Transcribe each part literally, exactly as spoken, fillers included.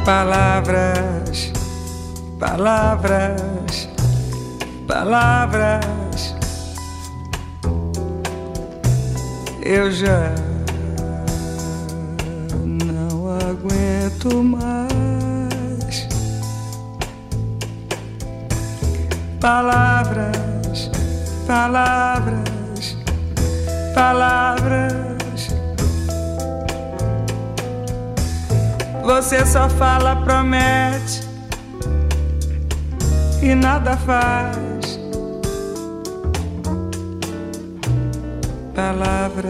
Palavras, palavras, palavras. Eu já não aguento mais. Palavras, palavras, palavras. Você só fala, promete e nada faz. Palavras,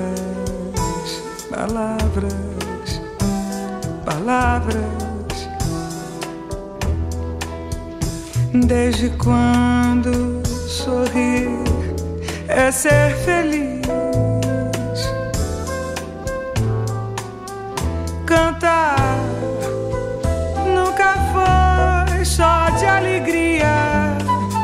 palavras, palavras. Desde quando sorrir é ser feliz? Cantar nunca foi só de alegria.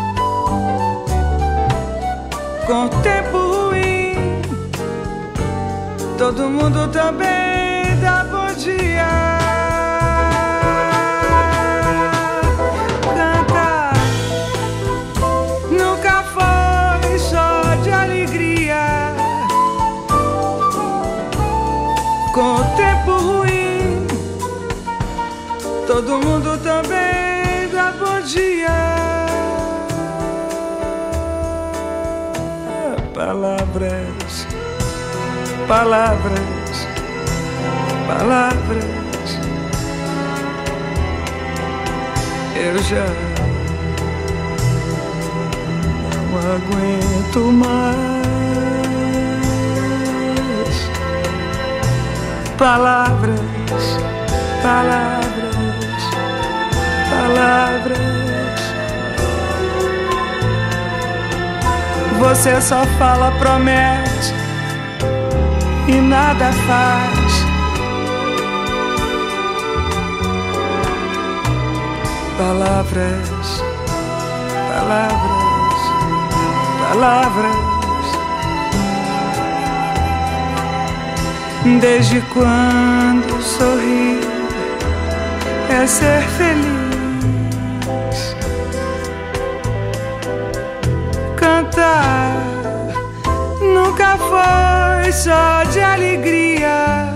Com o tempo ruim, todo mundo também dá bom dia. Cantar nunca foi só de alegria. Com o tempo ruim, todo mundo também dá bom dia. Palavras, palavras, palavras. Eu já não aguento mais. Palavras, palavras, palavras. Você só fala, promete e nada faz. Palavras, palavras, palavras. Desde quando sorrir é ser feliz? Cantar nunca foi só de alegria.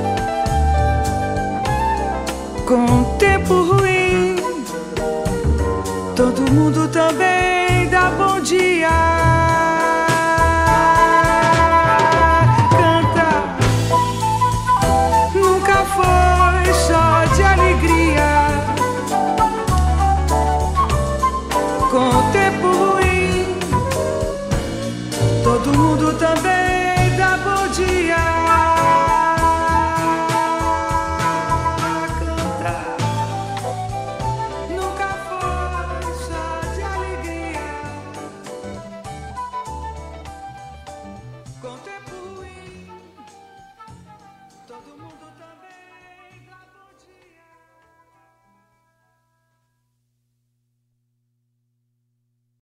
Com o tempo ruim, todo mundo também dá bom dia. Cantar nunca foi só de alegria. Com o tempo ruim, todo mundo também